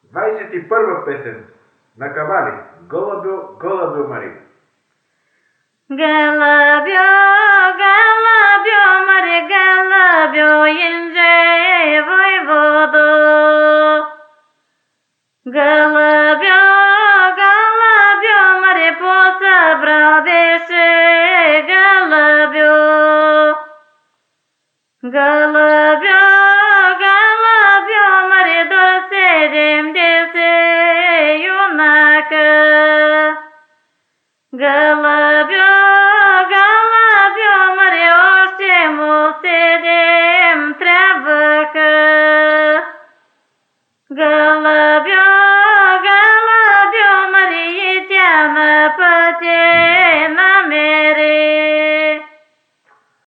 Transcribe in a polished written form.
21 песен на Кавали. Голубю, голубю Мари. Голубю, голубю Мари, голубю инже воеводу. Голубю, голубю Мари, пособрал беше голубю. Голубю, голубю Мари, до 70 юнака. Голубю,